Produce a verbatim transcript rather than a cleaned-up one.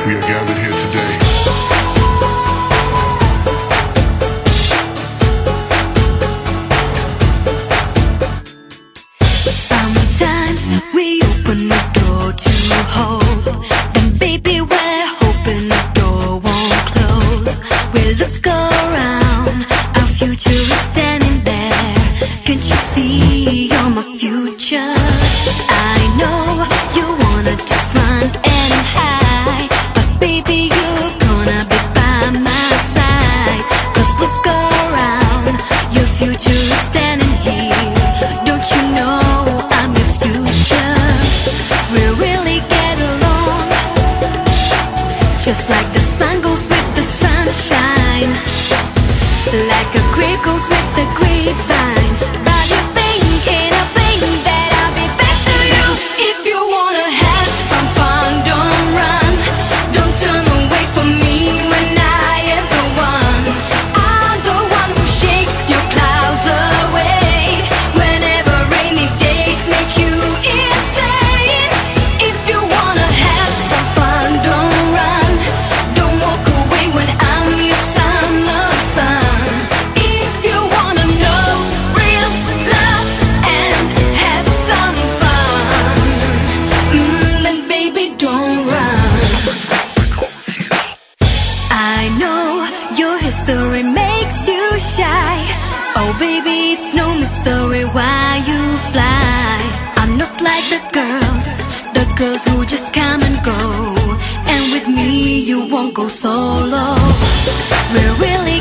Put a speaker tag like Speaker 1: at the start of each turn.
Speaker 1: we are gathered here today.
Speaker 2: Sometimes we open the door to hope, then baby we're hoping the door won't close. We look around, our future is standing there. Can't you see you're my future? I know you wanna just run and hide, but baby you're gonna be by my side. 'Cause look around, your future is standing here. Don't you know I'm your future? We really get along, just like the sun goes with the sunshine, like a grape goes with the grapevine. But you thinking a thing that I'll be back to you. If you wanna have some fun, don't run, don't turn away from me when I am the one. I'm the one who shakes your clouds away whenever rainy days make you insane. If you wanna have some fun, don't run, don't walk away when I'm your summer sun. If you wanna know real love and have some fun, mm, then baby don't run. I know your history makes you shy. Oh baby, it's no mystery why you fly. I'm not like the girls, the girls who just come and go. And with me you won't go solo. We're really